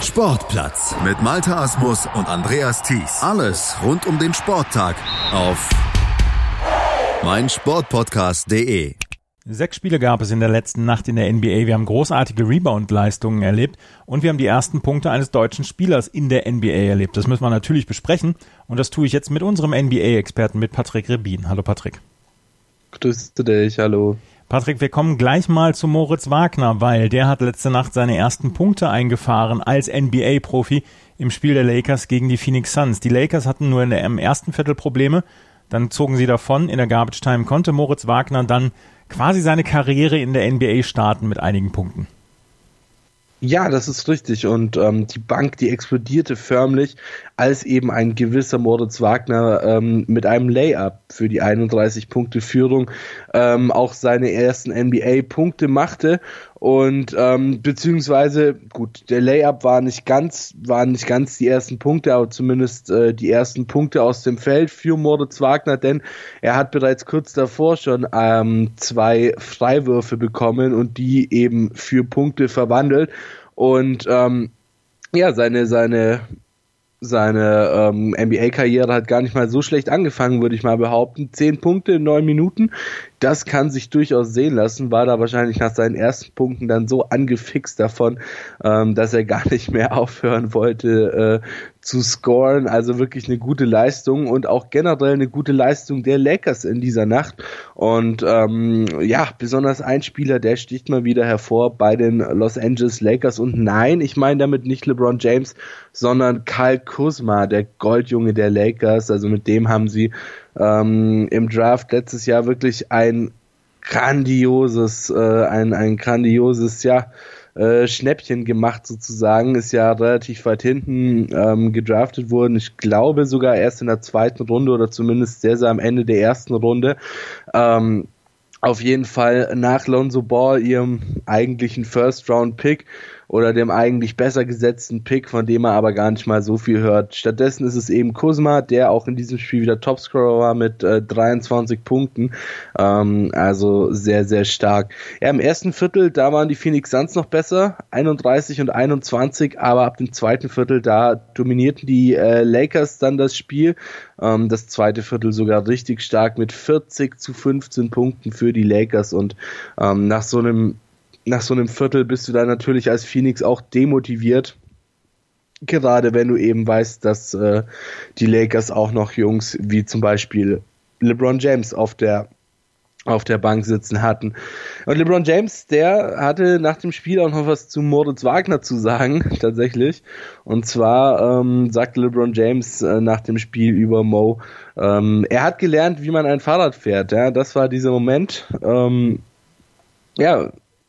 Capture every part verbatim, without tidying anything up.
Sportplatz mit Malte Asmus und Andreas Thies. Alles rund um den Sporttag auf meinsportpodcast punkt de. Sechs Spiele gab es in der letzten Nacht in der N B A. Wir haben großartige Rebound-Leistungen erlebt und wir haben die ersten Punkte eines deutschen Spielers in der N B A erlebt. Das müssen wir natürlich besprechen und das tue ich jetzt mit unserem N B A-Experten, mit Patrick Rebin. Hallo Patrick. Grüß dich, hallo. Patrick, wir kommen gleich mal zu Moritz Wagner, weil der hat letzte Nacht seine ersten Punkte eingefahren als N B A-Profi im Spiel der Lakers gegen die Phoenix Suns. Die Lakers hatten nur in der, im ersten Viertel Probleme, dann zogen sie davon. In der Garbage Time konnte Moritz Wagner dann quasi seine Karriere in der N B A starten mit einigen Punkten. Ja, das ist richtig und ähm, die Bank, die explodierte förmlich, als eben ein gewisser Moritz Wagner ähm, mit einem Layup für die einunddreißig Punkte Führung ähm, auch seine ersten N B A-Punkte machte und ähm, beziehungsweise, gut, der Layup war nicht ganz, waren nicht ganz die ersten Punkte, aber zumindest äh, die ersten Punkte aus dem Feld für Moritz Wagner, denn er hat bereits kurz davor schon ähm, zwei Freiwürfe bekommen und die eben für Punkte verwandelt. Und ähm, ja, seine seine seine ähm, N B A-Karriere hat gar nicht mal so schlecht angefangen, würde ich mal behaupten. Zehn Punkte in neun Minuten, das kann sich durchaus sehen lassen. War da wahrscheinlich nach seinen ersten Punkten dann so angefixt davon, ähm, dass er gar nicht mehr aufhören wollte äh, zu scoren. Also wirklich eine gute Leistung und auch generell eine gute Leistung der Lakers in dieser Nacht. Und ähm, ja, besonders ein Spieler, der sticht mal wieder hervor bei den Los Angeles Lakers. Und nein, ich meine damit nicht LeBron James, sondern Kyle Kuzma, der Goldjunge der Lakers. Also mit dem haben sie ähm, im Draft letztes Jahr wirklich ein grandioses, äh, ein, ein grandioses, ja, Äh, Schnäppchen gemacht sozusagen, ist ja relativ weit hinten ähm, gedraftet worden, ich glaube sogar erst in der zweiten Runde oder zumindest sehr, sehr am Ende der ersten Runde. Ähm, auf jeden Fall nach Lonzo Ball, ihrem eigentlichen First-Round-Pick oder dem eigentlich besser gesetzten Pick, von dem er aber gar nicht mal so viel hört. Stattdessen ist es eben Kuzma, der auch in diesem Spiel wieder Topscorer war mit äh, dreiundzwanzig Punkten. Ähm, also sehr, sehr stark. Ja, im ersten Viertel, da waren die Phoenix Suns noch besser, einunddreißig und einundzwanzig, aber ab dem zweiten Viertel, da dominierten die äh, Lakers dann das Spiel. Ähm, das zweite Viertel sogar richtig stark mit vierzig zu fünfzehn Punkten für die Lakers und ähm, nach so einem Nach so einem Viertel bist du dann natürlich als Phoenix auch demotiviert, gerade wenn du eben weißt, dass äh, die Lakers auch noch Jungs wie zum Beispiel LeBron James auf der auf der Bank sitzen hatten. Und LeBron James, der hatte nach dem Spiel auch noch was zu Moritz Wagner zu sagen, tatsächlich. Und zwar ähm, sagte LeBron James äh, nach dem Spiel über Mo, ähm, er hat gelernt, wie man ein Fahrrad fährt. Ja, das war dieser Moment. Ähm, ja,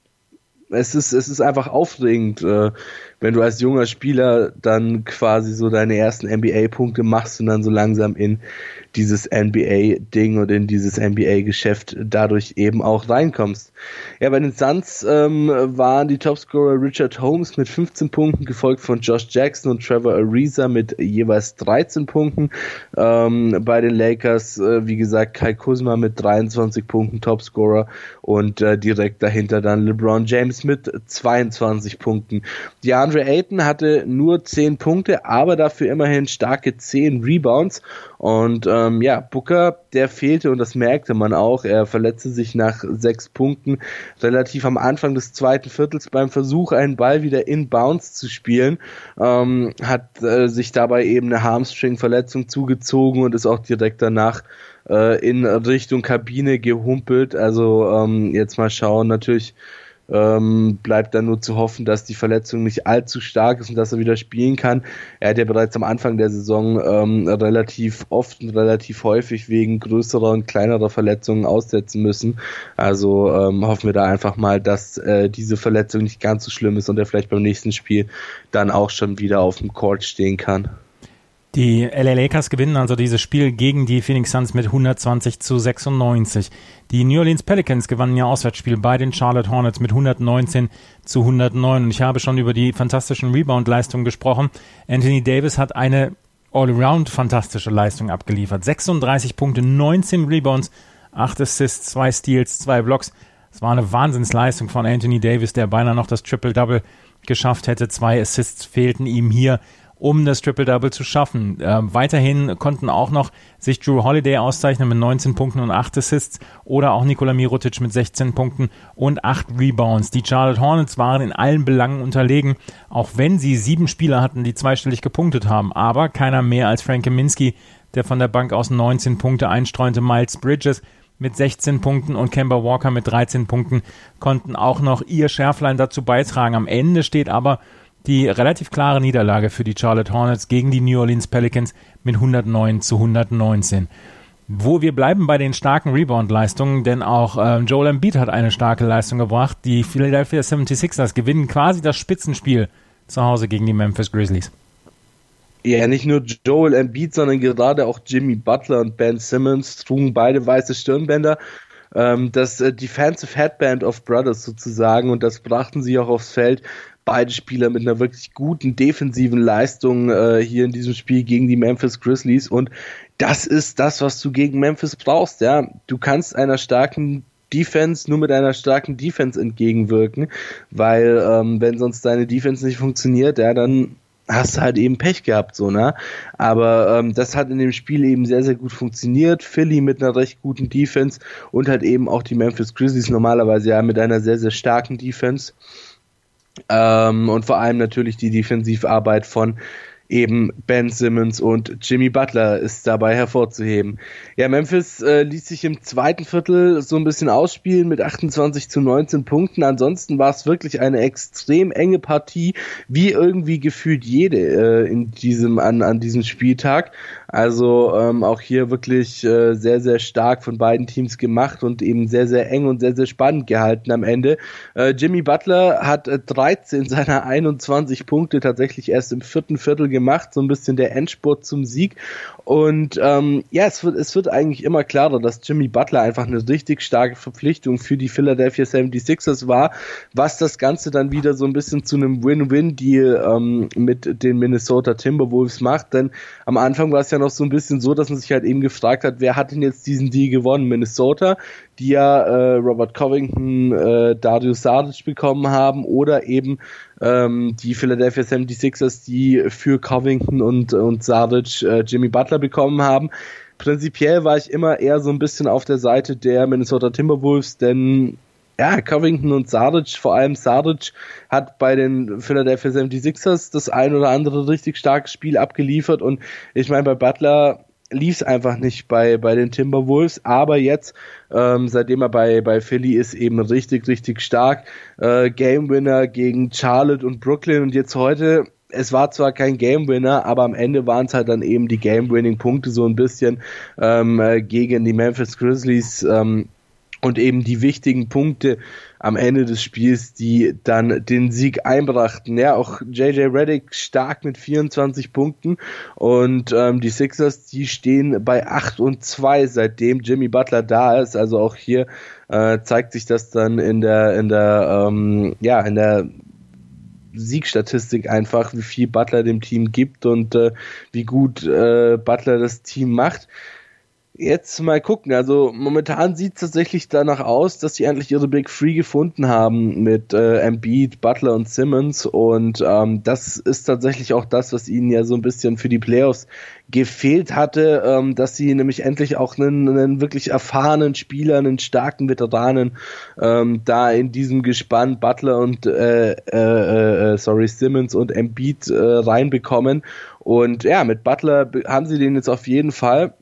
Es ist, es ist einfach aufregend, äh, wenn du als junger Spieler dann quasi so deine ersten N B A-Punkte machst und dann so langsam in dieses N B A-Ding und in dieses N B A-Geschäft dadurch eben auch reinkommst. Ja, bei den Suns ähm, waren die Topscorer Richard Holmes mit fünfzehn Punkten, gefolgt von Josh Jackson und Trevor Ariza mit jeweils dreizehn Punkten. Ähm, bei den Lakers, äh, wie gesagt, Kyle Kuzma mit dreiundzwanzig Punkten Topscorer und äh, direkt dahinter dann LeBron James mit zweiundzwanzig Punkten. DeAndre Ayton hatte nur zehn Punkte, aber dafür immerhin starke zehn Rebounds. Und ähm, ja, Booker, der fehlte und das merkte man auch. Er verletzte sich nach sechs Punkten relativ am Anfang des zweiten Viertels beim Versuch, einen Ball wieder in Bounce zu spielen. Ähm, hat äh, sich dabei eben eine Hamstring-Verletzung zugezogen und ist auch direkt danach äh, in Richtung Kabine gehumpelt. Also ähm, jetzt mal schauen, natürlich Ähm, bleibt dann nur zu hoffen, dass die Verletzung nicht allzu stark ist und dass er wieder spielen kann. Er hat ja bereits am Anfang der Saison ähm, relativ oft und relativ häufig wegen größerer und kleinerer Verletzungen aussetzen müssen. Also ähm, hoffen wir da einfach mal, dass äh, diese Verletzung nicht ganz so schlimm ist und er vielleicht beim nächsten Spiel dann auch schon wieder auf dem Court stehen kann. Die L A Lakers gewinnen also dieses Spiel gegen die Phoenix Suns mit hundertzwanzig zu sechsundneunzig. Die New Orleans Pelicans gewannen ihr Auswärtsspiel bei den Charlotte Hornets mit hundertneunzehn zu hundertneun. Und ich habe schon über die fantastischen Rebound-Leistungen gesprochen. Anthony Davis hat eine all-around fantastische Leistung abgeliefert. sechsunddreißig Punkte, neunzehn Rebounds, acht Assists, zwei Steals, zwei Blocks. Es war eine Wahnsinnsleistung von Anthony Davis, der beinahe noch das Triple-Double geschafft hätte. Zwei Assists fehlten ihm hier, um das Triple-Double zu schaffen. Äh, weiterhin konnten auch noch sich Jrue Holiday auszeichnen mit neunzehn Punkten und acht Assists oder auch Nikola Mirotic mit sechzehn Punkten und acht Rebounds. Die Charlotte Hornets waren in allen Belangen unterlegen, auch wenn sie sieben Spieler hatten, die zweistellig gepunktet haben, aber keiner mehr als Frank Kaminsky, der von der Bank aus neunzehn Punkte einstreunte. Miles Bridges mit sechzehn Punkten und Kemba Walker mit dreizehn Punkten konnten auch noch ihr Schärflein dazu beitragen. Am Ende steht aber die relativ klare Niederlage für die Charlotte Hornets gegen die New Orleans Pelicans mit hundertneun zu hundertneunzehn. Wo wir bleiben bei den starken Rebound-Leistungen, denn auch äh, Joel Embiid hat eine starke Leistung gebracht. Die Philadelphia seventy-sixers gewinnen quasi das Spitzenspiel zu Hause gegen die Memphis Grizzlies. Ja, nicht nur Joel Embiid, sondern gerade auch Jimmy Butler und Ben Simmons trugen beide weiße Stirnbänder. Ähm, das äh, Defensive Headband of Brothers sozusagen, und das brachten sie auch aufs Feld. Beide Spieler mit einer wirklich guten defensiven Leistung äh, hier in diesem Spiel gegen die Memphis Grizzlies, und das ist das, was du gegen Memphis brauchst. Ja, du kannst einer starken Defense nur mit einer starken Defense entgegenwirken, weil ähm, wenn sonst deine Defense nicht funktioniert, ja, dann hast du halt eben Pech gehabt, so, ne? Aber ähm, das hat in dem Spiel eben sehr, sehr gut funktioniert. Philly mit einer recht guten Defense und halt eben auch die Memphis Grizzlies normalerweise ja mit einer sehr, sehr starken Defense. Ähm, und vor allem natürlich die Defensivarbeit von eben Ben Simmons und Jimmy Butler ist dabei hervorzuheben. Ja, Memphis äh, ließ sich im zweiten Viertel so ein bisschen ausspielen mit achtundzwanzig zu neunzehn Punkten. Ansonsten war es wirklich eine extrem enge Partie, wie irgendwie gefühlt jede äh, in diesem an, an diesem Spieltag. Also ähm, auch hier wirklich äh, sehr, sehr stark von beiden Teams gemacht und eben sehr, sehr eng und sehr, sehr spannend gehalten am Ende. Äh, Jimmy Butler hat äh, dreizehn seiner einundzwanzig Punkte tatsächlich erst im vierten Viertel gemacht, so ein bisschen der Endspurt zum Sieg. Und ähm, ja, es wird, es wird eigentlich immer klarer, dass Jimmy Butler einfach eine richtig starke Verpflichtung für die Philadelphia seventy-sixers war, was das Ganze dann wieder so ein bisschen zu einem Win-Win-Deal ähm, mit den Minnesota Timberwolves macht. Denn am Anfang war es ja noch so ein bisschen so, dass man sich halt eben gefragt hat, wer hat denn jetzt diesen Deal gewonnen? Minnesota, die ja äh, Robert Covington, äh, Dario Saric bekommen haben, oder eben ähm, die Philadelphia seventy-sixers, die für Covington und, und Saric äh, Jimmy Butler bekommen haben. Prinzipiell war ich immer eher so ein bisschen auf der Seite der Minnesota Timberwolves, denn ja, Covington und Saric, vor allem Saric, hat bei den Philadelphia seventy-sixers das ein oder andere richtig starkes Spiel abgeliefert, und ich meine, bei Butler lief es einfach nicht bei, bei den Timberwolves, aber jetzt, ähm, seitdem er bei, bei Philly ist, eben richtig, richtig stark. Äh, Game Winner gegen Charlotte und Brooklyn, und jetzt heute, es war zwar kein Game Winner, aber am Ende waren es halt dann eben die Game Winning Punkte so ein bisschen ähm, äh, gegen die Memphis Grizzlies, ähm, und eben die wichtigen Punkte am Ende des Spiels, die dann den Sieg einbrachten. Ja, auch J J Redick stark mit vierundzwanzig Punkten, und ähm, die Sixers, die stehen bei acht und zwei, seitdem Jimmy Butler da ist. Also auch hier äh, zeigt sich das dann in der in der ähm, ja in der Siegstatistik einfach, wie viel Butler dem Team gibt und äh, wie gut äh, Butler das Team macht. Jetzt mal gucken, also momentan sieht es tatsächlich danach aus, dass sie endlich ihre Big Three gefunden haben mit äh, Embiid, Butler und Simmons, und ähm, das ist tatsächlich auch das, was ihnen ja so ein bisschen für die Playoffs gefehlt hatte, ähm, dass sie nämlich endlich auch einen, einen wirklich erfahrenen Spieler, einen starken Veteranen ähm, da in diesem Gespann Butler und äh, äh, äh, sorry Simmons und Embiid äh, reinbekommen, und ja, mit Butler haben sie den jetzt auf jeden Fall.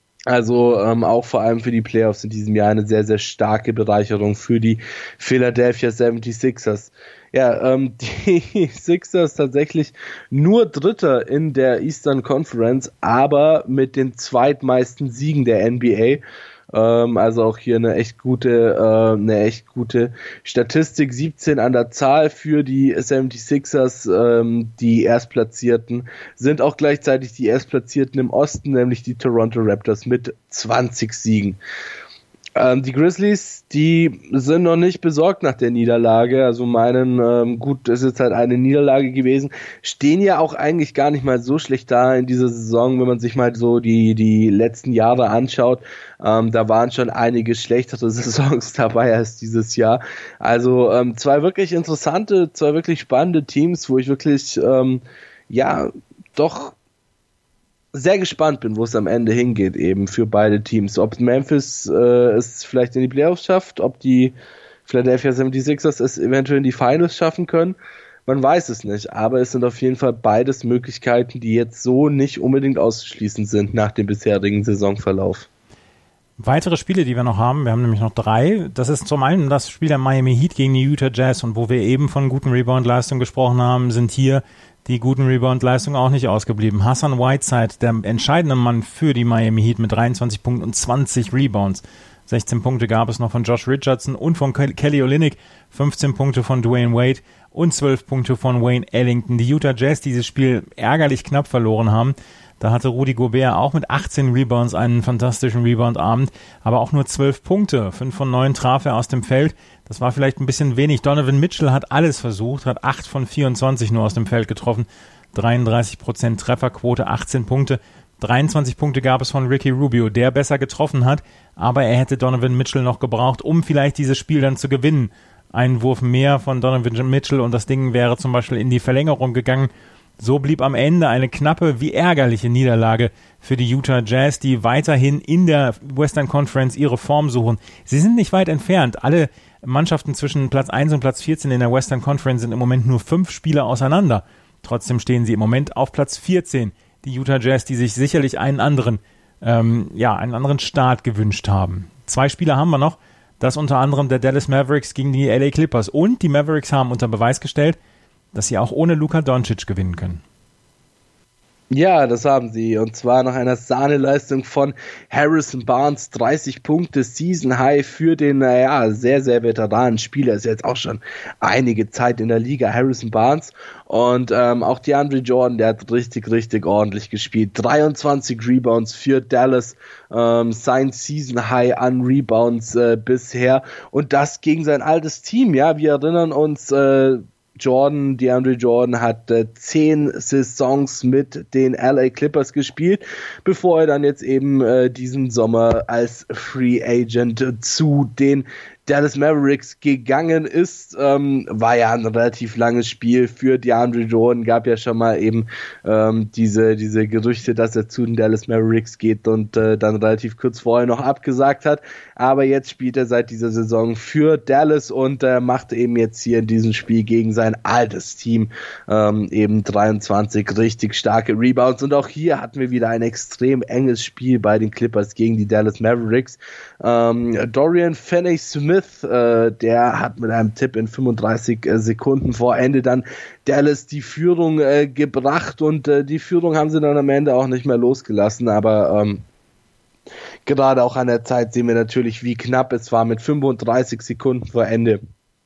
Also ähm, auch vor allem für die Playoffs in diesem Jahr eine sehr, sehr starke Bereicherung für die Philadelphia seventy-sixers. Ja, ähm, die Sixers tatsächlich nur Dritter in der Eastern Conference, aber mit den zweitmeisten Siegen der N B A. Ähm, also auch hier eine echt gute, äh, eine echt gute Statistik. siebzehn an der Zahl für die seventy-sixers. Ähm, die Erstplatzierten sind auch gleichzeitig die Erstplatzierten im Osten, nämlich die Toronto Raptors mit zwanzig Siegen. Ähm, die Grizzlies, die sind noch nicht besorgt nach der Niederlage, also meinen, ähm, gut, es ist halt eine Niederlage gewesen, stehen ja auch eigentlich gar nicht mal so schlecht da in dieser Saison, wenn man sich mal so die, die letzten Jahre anschaut, ähm, da waren schon einige schlechtere Saisons dabei als dieses Jahr, also ähm, zwei wirklich interessante, zwei wirklich spannende Teams, wo ich wirklich, ähm, ja, doch sehr gespannt bin, wo es am Ende hingeht, eben für beide Teams. Ob Memphis äh, es vielleicht in die Playoffs schafft, ob die Philadelphia seventy-sixers es eventuell in die Finals schaffen können, man weiß es nicht. Aber es sind auf jeden Fall beides Möglichkeiten, die jetzt so nicht unbedingt auszuschließen sind nach dem bisherigen Saisonverlauf. Weitere Spiele, die wir noch haben, wir haben nämlich noch drei. Das ist zum einen das Spiel der Miami Heat gegen die Utah Jazz, und wo wir eben von guten Rebound-Leistungen gesprochen haben, sind hier die guten Rebound-Leistungen auch nicht ausgeblieben. Hassan Whiteside, der entscheidende Mann für die Miami Heat mit dreiundzwanzig Punkten und zwanzig Rebounds. sechzehn Punkte gab es noch von Josh Richardson und von Kelly Olynyk, fünfzehn Punkte von Dwayne Wade und zwölf Punkte von Wayne Ellington. Die Utah Jazz dieses Spiel ärgerlich knapp verloren haben. Da hatte Rudy Gobert auch mit achtzehn Rebounds einen fantastischen Rebound-Abend, aber auch nur zwölf Punkte. fünf von neun traf er aus dem Feld. Das war vielleicht ein bisschen wenig. Donovan Mitchell hat alles versucht, hat acht von vierundzwanzig nur aus dem Feld getroffen. dreiunddreißig Prozent Trefferquote, achtzehn Punkte. dreiundzwanzig Punkte gab es von Ricky Rubio, der besser getroffen hat, aber er hätte Donovan Mitchell noch gebraucht, um vielleicht dieses Spiel dann zu gewinnen. Ein Wurf mehr von Donovan Mitchell und das Ding wäre zum Beispiel in die Verlängerung gegangen. So blieb am Ende eine knappe wie ärgerliche Niederlage für die Utah Jazz, die weiterhin in der Western Conference ihre Form suchen. Sie sind nicht weit entfernt. Alle Mannschaften zwischen Platz eins und Platz vierzehn in der Western Conference sind im Moment nur fünf Spiele auseinander. Trotzdem stehen sie im Moment auf Platz vierzehn. Die Utah Jazz, die sich sicherlich einen anderen, ähm, ja, einen anderen Start gewünscht haben. Zwei Spiele haben wir noch. Das unter anderem der Dallas Mavericks gegen die L A Clippers. Und die Mavericks haben unter Beweis gestellt, dass sie auch ohne Luka Doncic gewinnen können. Ja, das haben sie. Und zwar nach einer Sahneleistung von Harrison Barnes. dreißig Punkte, Season High für den, naja, sehr, sehr veteranen Spieler. Ist jetzt auch schon einige Zeit in der Liga, Harrison Barnes. Und ähm, auch DeAndre Jordan, der hat richtig, richtig ordentlich gespielt. dreiundzwanzig Rebounds für Dallas. Ähm, sein Season High an Rebounds äh, bisher. Und das gegen sein altes Team. Ja, wir erinnern uns, äh, Jordan, DeAndre Jordan hat äh, zehn Saisons mit den L A Clippers gespielt, bevor er dann jetzt eben äh, diesen Sommer als Free Agent zu den Dallas Mavericks gegangen ist. Ähm, war ja ein relativ langes Spiel für DeAndre Jordan, gab ja schon mal eben ähm, diese diese Gerüchte, dass er zu den Dallas Mavericks geht und äh, dann relativ kurz vorher noch abgesagt hat, aber jetzt spielt er seit dieser Saison für Dallas und äh, macht eben jetzt hier in diesem Spiel gegen sein altes Team ähm, eben dreiundzwanzig richtig starke Rebounds, und auch hier hatten wir wieder ein extrem enges Spiel bei den Clippers gegen die Dallas Mavericks. Ähm, Dorian Finney-Smith, äh, der hat mit einem Tipp in fünfunddreißig äh, Sekunden vor Ende dann Dallas die Führung äh, gebracht, und äh, die Führung haben sie dann am Ende auch nicht mehr losgelassen, aber ähm, gerade auch an der Zeit sehen wir natürlich, wie knapp es war mit fünfunddreißig Sekunden vor Ende.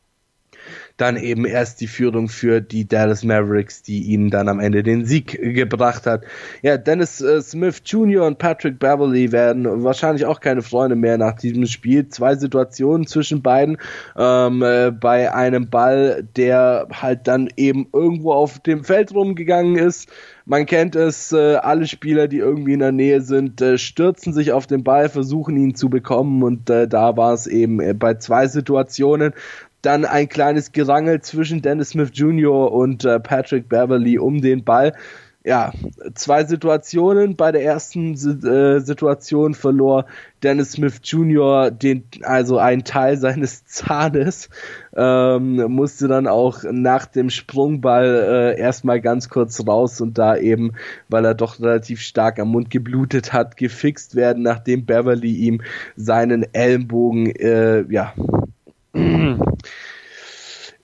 Dann eben erst die Führung für die Dallas Mavericks, die ihnen dann am Ende den Sieg gebracht hat. Ja, Dennis äh, Smith Junior und Patrick Beverley werden wahrscheinlich auch keine Freunde mehr nach diesem Spiel. Zwei Situationen zwischen beiden. Ähm, äh, bei einem Ball, der halt dann eben irgendwo auf dem Feld rumgegangen ist. Man kennt es, äh, alle Spieler, die irgendwie in der Nähe sind, äh, stürzen sich auf den Ball, versuchen ihn zu bekommen, und äh, da war es eben äh, bei zwei Situationen. Dann ein kleines Gerangel zwischen Dennis Smith Junior und äh, Patrick Beverley um den Ball. Ja, zwei Situationen. Bei der ersten äh, Situation verlor Dennis Smith Junior den, also einen Teil seines Zahnes, ähm, musste dann auch nach dem Sprungball äh, erstmal ganz kurz raus und da eben, weil er doch relativ stark am Mund geblutet hat, gefixt werden, nachdem Beverley ihm seinen Ellenbogen, äh, ja,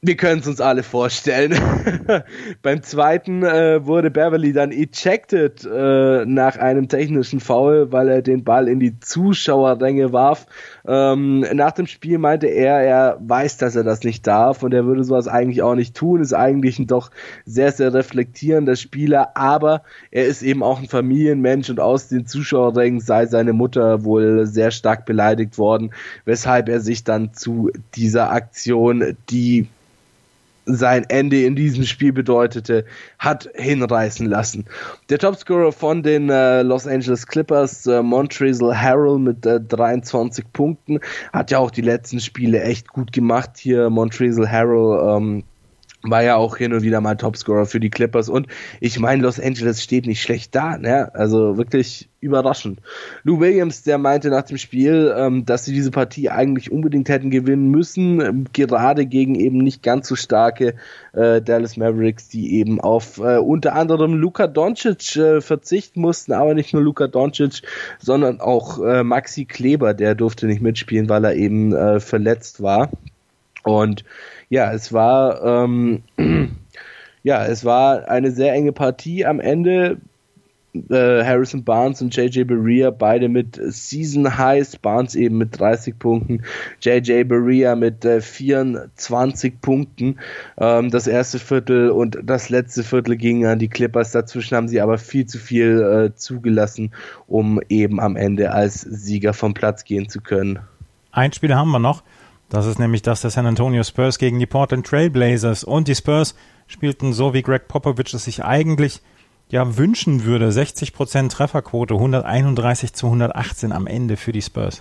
Wir können es uns alle vorstellen. Beim zweiten äh, wurde Beverly dann ejected äh, nach einem technischen Foul, weil er den Ball in die Zuschauerränge warf. Ähm, nach dem Spiel meinte er, er weiß, dass er das nicht darf und er würde sowas eigentlich auch nicht tun. Ist eigentlich ein doch sehr, sehr reflektierender Spieler, aber er ist eben auch ein Familienmensch und aus den Zuschauerrängen sei seine Mutter wohl sehr stark beleidigt worden, weshalb er sich dann zu dieser Aktion, die sein Ende in diesem Spiel bedeutete, hat hinreißen lassen. Der Topscorer von den äh, Los Angeles Clippers, äh, Montrezl Harrell mit äh, dreiundzwanzig Punkten, hat ja auch die letzten Spiele echt gut gemacht hier. Montrezl Harrell ähm, war ja auch hin und wieder mal Topscorer für die Clippers und ich meine, Los Angeles steht nicht schlecht da, ne? Also wirklich überraschend. Lou Williams, der meinte nach dem Spiel, ähm, dass sie diese Partie eigentlich unbedingt hätten gewinnen müssen, ähm, gerade gegen eben nicht ganz so starke äh, Dallas Mavericks, die eben auf äh, unter anderem Luka Doncic äh, verzichten mussten, aber nicht nur Luka Doncic, sondern auch äh, Maxi Kleber, der durfte nicht mitspielen, weil er eben äh, verletzt war. Und ja, es war ähm, ja, es war eine sehr enge Partie am Ende. Äh, Harrison Barnes und J J Barea beide mit Season Highs, Barnes eben mit dreißig Punkten, J J Barea mit äh, vierundzwanzig Punkten. Ähm, das erste Viertel und das letzte Viertel gingen an die Clippers, dazwischen haben sie aber viel zu viel äh, zugelassen, um eben am Ende als Sieger vom Platz gehen zu können. Ein Spiel haben wir noch. Das ist nämlich das der San Antonio Spurs gegen die Portland Trail Blazers. Und die Spurs spielten so, wie Greg Popovich es sich eigentlich ja wünschen würde. sechzig Prozent Trefferquote, hunderteinunddreißig zu hundertachtzehn am Ende für die Spurs.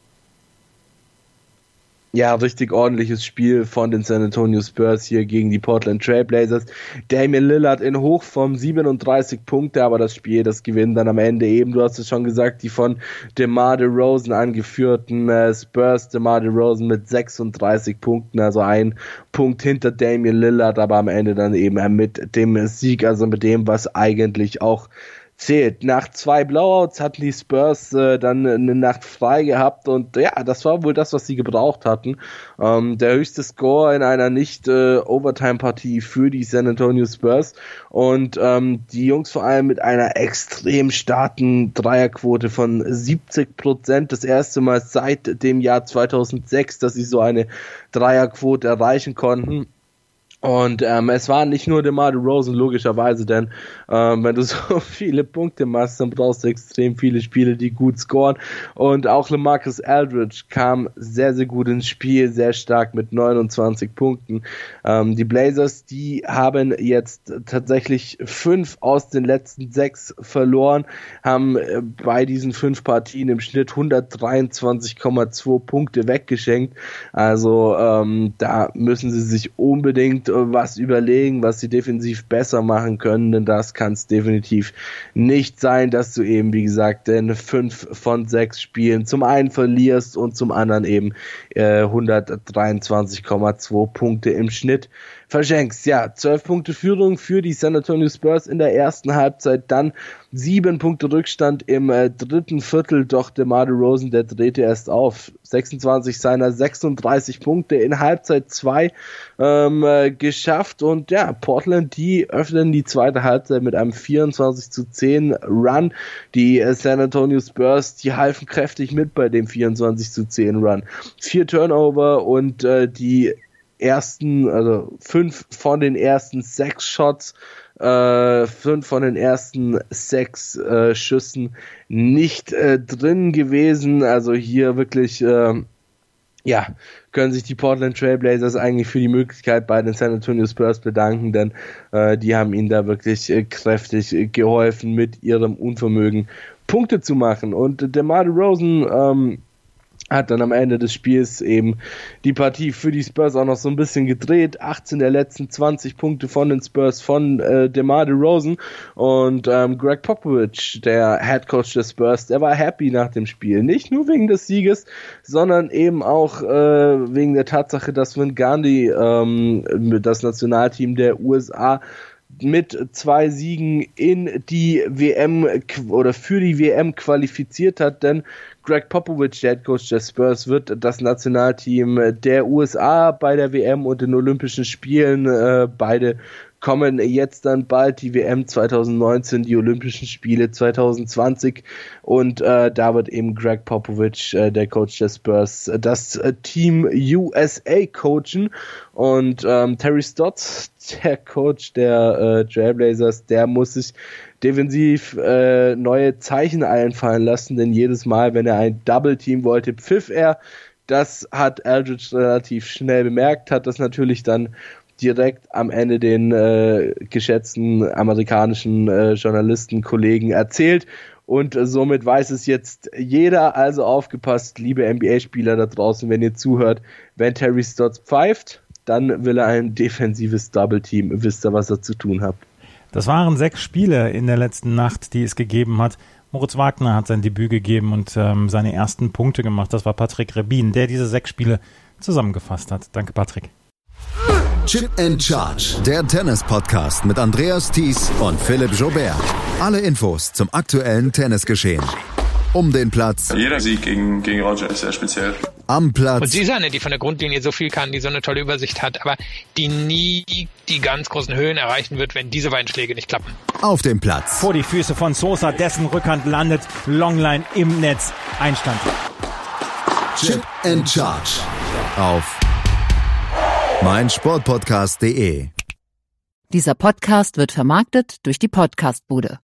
Ja, richtig ordentliches Spiel von den San Antonio Spurs hier gegen die Portland Trail Blazers. Damian Lillard in Hochform, siebenunddreißig Punkte, aber das Spiel, das gewinnen dann am Ende eben, du hast es schon gesagt, die von DeMar DeRozan angeführten äh, Spurs. DeMar DeRozan mit sechsunddreißig Punkten, also ein Punkt hinter Damian Lillard, aber am Ende dann eben äh, mit dem Sieg, also mit dem, was eigentlich auch zählt. Nach zwei Blowouts hatten die Spurs äh, dann eine Nacht frei gehabt und ja, das war wohl das, was sie gebraucht hatten. Ähm, der höchste Score in einer nicht äh, Overtime-Partie für die San Antonio Spurs und ähm, die Jungs vor allem mit einer extrem starken Dreierquote von siebzig Prozent. Das erste Mal seit dem Jahr zweitausendsechs, dass sie so eine Dreierquote erreichen konnten. Und ähm, es war nicht nur DeMar DeRozan, logischerweise, denn ähm, wenn du so viele Punkte machst, dann brauchst du extrem viele Spiele, die gut scoren. Und auch LaMarcus Aldridge kam sehr, sehr gut ins Spiel, sehr stark mit neunundzwanzig Punkten. Ähm, die Blazers, die haben jetzt tatsächlich fünf aus den letzten sechs verloren, haben äh, bei diesen fünf Partien im Schnitt hundertdreiundzwanzig Komma zwei Punkte weggeschenkt. Also ähm, da müssen sie sich unbedingt was überlegen, was sie defensiv besser machen können, denn das kann es definitiv nicht sein, dass du eben, wie gesagt, in fünf von sechs Spielen zum einen verlierst und zum anderen eben äh, hundertdreiundzwanzig Komma zwei Punkte im Schnitt verschenkst. Ja, zwölf Punkte Führung für die San Antonio Spurs in der ersten Halbzeit, dann sieben Punkte Rückstand im äh, dritten Viertel, doch DeMar DeRozan, der drehte erst auf. sechsundzwanzig seiner sechsunddreißig Punkte in Halbzeit zwei ähm, äh, geschafft und ja, Portland, die öffnen die zweite Halbzeit mit einem vierundzwanzig zu zehn Run. Die äh, San Antonio Spurs, die halfen kräftig mit bei dem vierundzwanzig zu zehn Run. Vier Turnover und äh, die ersten, also fünf von den ersten sechs Shots, äh, fünf von den ersten sechs äh, Schüssen nicht äh, drin gewesen. Also hier wirklich, äh, ja, können sich die Portland Trail Blazers eigentlich für die Möglichkeit bei den San Antonio Spurs bedanken, denn äh, die haben ihnen da wirklich äh, kräftig äh, geholfen, mit ihrem Unvermögen Punkte zu machen. Und äh, DeMar DeRozan, ähm, hat dann am Ende des Spiels eben die Partie für die Spurs auch noch so ein bisschen gedreht. achtzehn der letzten zwanzig Punkte von den Spurs von äh, DeMar DeRozan und ähm, Greg Popovich, der Head Coach des Spurs, der war happy nach dem Spiel. Nicht nur wegen des Sieges, sondern eben auch äh, wegen der Tatsache, dass Vin Gundy, ähm, das Nationalteam der U S A, mit zwei Siegen in die W M oder für die W M qualifiziert hat, denn Greg Popovich, der Head Coach der Spurs, wird das Nationalteam der U S A bei der W M und den Olympischen Spielen, äh, beide kommen jetzt dann bald, die W M zwanzig neunzehn, die Olympischen Spiele zwanzig zwanzig, und äh, da wird eben Greg Popovich, äh, der Coach der Spurs, das äh, Team U S A coachen, und ähm, Terry Stotts, der Coach der äh, Trailblazers, der muss sich defensiv äh, neue Zeichen einfallen lassen, denn jedes Mal, wenn er ein Double-Team wollte, pfiff er. Das hat Aldridge relativ schnell bemerkt, hat das natürlich dann direkt am Ende den äh, geschätzten amerikanischen äh, Journalistenkollegen erzählt, und äh, somit weiß es jetzt jeder. Also aufgepasst, liebe N B A-Spieler da draußen, wenn ihr zuhört, wenn Terry Stotts pfeift, dann will er ein defensives Double-Team. Wisst ihr, was ihr zu tun habt. Das waren sechs Spiele in der letzten Nacht, die es gegeben hat. Moritz Wagner hat sein Debüt gegeben und ähm, seine ersten Punkte gemacht. Das war Patrick Rebin, der diese sechs Spiele zusammengefasst hat. Danke, Patrick. Chip and Charge, der Tennis-Podcast mit Andreas Thies und Philipp Joubert. Alle Infos zum aktuellen Tennisgeschehen. Um den Platz. Jeder Sieg gegen, gegen Roger ist sehr speziell. Am Platz. Und sie ist eine, die von der Grundlinie so viel kann, die so eine tolle Übersicht hat, aber die nie die ganz großen Höhen erreichen wird, wenn diese beiden Schläge nicht klappen. Auf dem Platz. Vor die Füße von Sosa, dessen Rückhand landet, Longline im Netz, Einstand. Chip and Charge. Auf meinsportpodcast punkt de. Dieser Podcast wird vermarktet durch die Podcastbude.